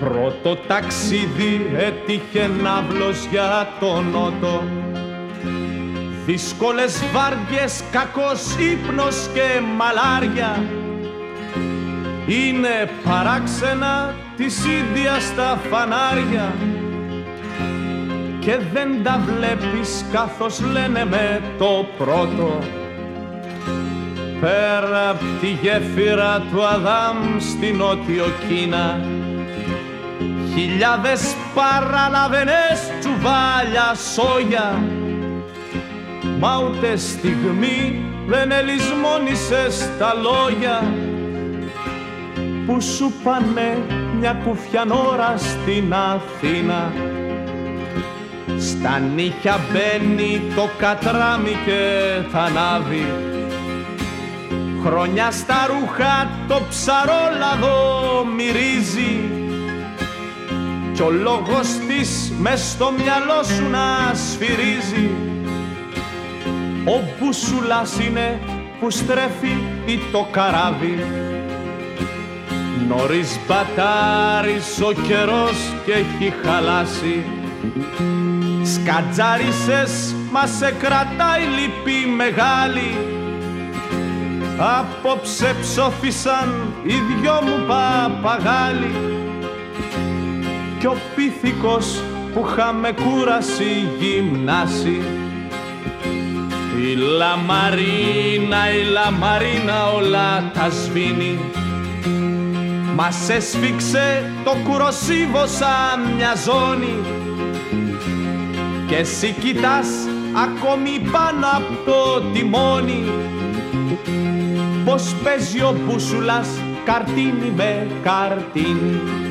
Πρώτο ταξίδι έτυχε ναύλος για τον νότο. Δύσκολες βάρδιες, κακός ύπνος και μαλάρια. Είναι παράξενα της Ίνδιας τα φανάρια και δεν τα βλέπεις καθώς λένε με το πρώτο. Πέρα απ' τη γέφυρα του Αδάμ στη Νότιο Κίνα, χιλιάδες παραλαβενές τσουβάλια σόγια, μα ούτε στιγμή δεν ελισμόνησες τα λόγια που σου πάνε μια κουφιανόρα στην Αθήνα. Στα νύχια μπαίνει το κατράμι και τα ανάβει, χρόνια στα ρούχα το ψαρόλαδο μυρίζει κι ο λόγος της μες στο μυαλό σου να σφυρίζει. Ο μπούσουλας είναι που στρέφει ή το καράβι. Νωρίς μπατάρεις ο καιρός και έχει χαλάσει. Σκατζάρισες μα σε κρατάει λύπη μεγάλη. Απόψε ψόφισαν οι δυο μου παπαγάλοι κι ο πίθηκος που είχαμε κούραση γυμνάσει. Η λαμαρίνα όλα τα σβήνει, μας έσφιξε το κουροσίβο σαν μια ζώνη και εσύ κοιτάς ακόμη πάνω απ' το τιμόνι πως παίζει ο μπούσουλας καρτίνι με καρτίνι.